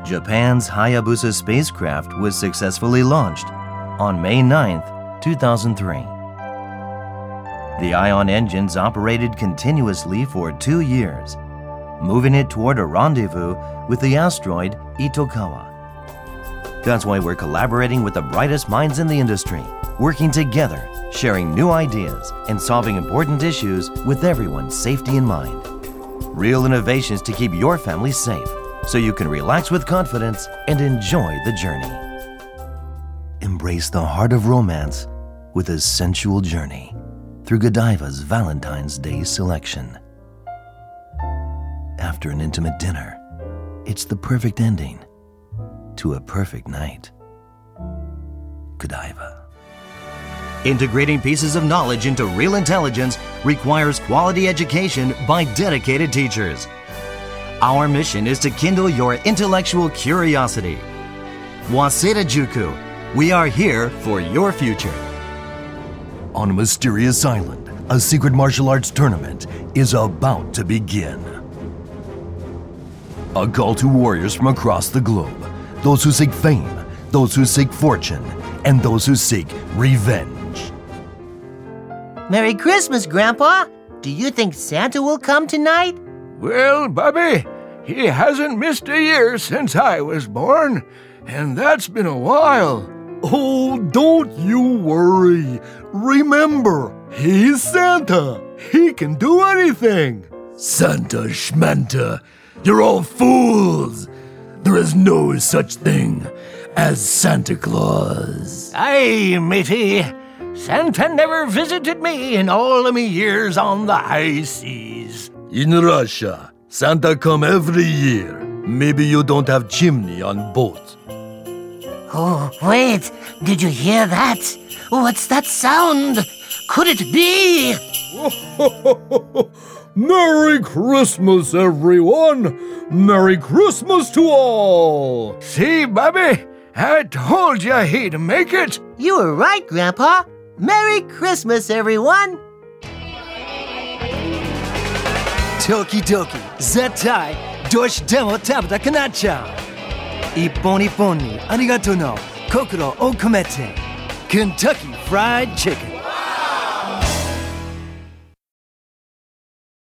Japan's Hayabusa spacecraft was successfully launched on May 9, 2003. The ION engines operated continuously for 2 years, moving it toward a rendezvous with the asteroid Itokawa. That's why we're collaborating with the brightest minds in the industry, working together, sharing new ideas, and solving important issues with everyone's safety in mind. Real innovations to keep your family safe, so you can relax with confidence and enjoy the journey. Embrace the heart of romance with a sensual journey through Godiva's Valentine's Day selection. After an intimate dinner, it's the perfect ending to a perfect night. Godiva. Integrating pieces of knowledge into real intelligence requires quality education by dedicated teachers. Our mission is to kindle your intellectual curiosity. Waseda Juku, we are here for your future. On a mysterious island, a secret martial arts tournament is about to begin. A call to warriors from across the globe, those who seek fame, those who seek fortune, and those who seek revenge. Merry Christmas, Grandpa! Do you think Santa will come tonight? Well, Bobby, he hasn't missed a year since I was born, and that's been a while. Oh, don't you worry. Remember, he's Santa. He can do anything. Santa Schmanta, you're all fools. There is no such thing as Santa Claus. Aye, matey. Santa never visited me in all of me years on the high seas. In Russia, Santa come every year. Maybe you don't have chimney on boat. Oh, wait! Did you hear that? What's that sound? Could it be? Merry Christmas, everyone! Merry Christmas to all! See, Bobby? I told you he'd make it. You were right, Grandpa. Merry Christmas, everyone! Toki Toki, Zetai, Dosh Demo Tabata Kanacha. Ippon ippon ni arigato no kokoro o komete. Kentucky Fried Chicken.